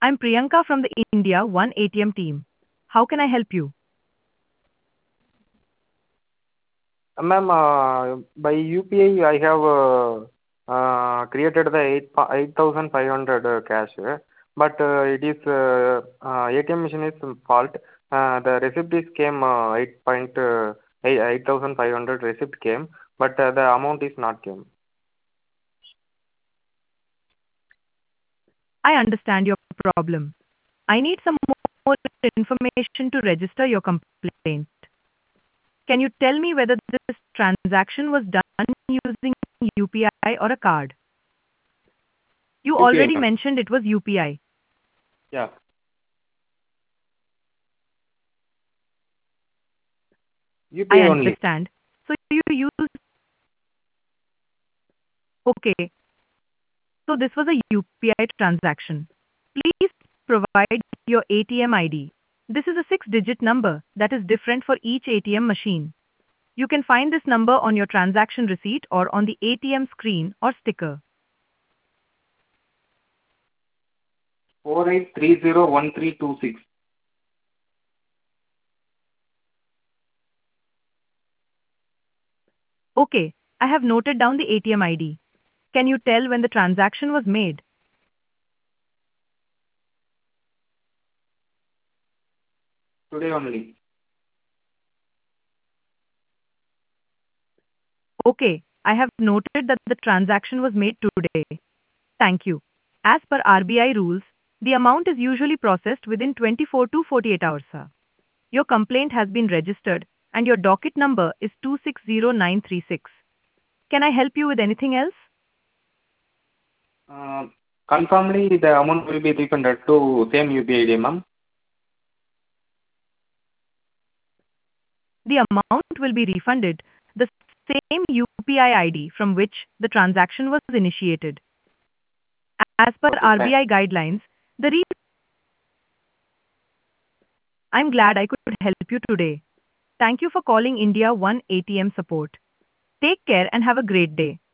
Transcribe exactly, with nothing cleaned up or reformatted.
I'm Priyanka from the India One A T M team. How can I help you? Ma'am, uh, by U P I, I have uh, uh, created the eight eight thousand five hundred uh, cash, uh, but uh, it is uh, uh, A T M machine is fault. Uh, the receipt is came uh, eight point uh, eight eight thousand five hundred receipt came, but uh, the amount is not came. I understand your problem. I need some more information to register your complaint. Can you tell me whether this transaction was done using U P I or a card? You U P I, already ma'am. mentioned it was U P I. Yeah, I U P I only. understand. So you use, okay, so this was a U P I transaction. Please provide your A T M I D. This is a six-digit number that is different for each A T M machine. You can find this number on your transaction receipt or on the A T M screen or sticker. Four eight three zero one three two six. Okay, I have noted down the A T M I D. Can you tell when the transaction was made? Today only. Okay, I have noted that the transaction was made today. Thank you. As per R B I rules, the amount is usually processed within twenty-four to forty-eight hours, sir. Your complaint has been registered and your docket number is two six zero nine three six. Can I help you with anything else? Uh, Confirmly, the amount will be refunded to same U P I I D, ma'am. The amount will be refunded the same U P I I D from which the transaction was initiated. As per Okay, thank. R B I guidelines, the re- I'm glad I could help you today. Thank you for calling India One A T M support. Take care and have a great day.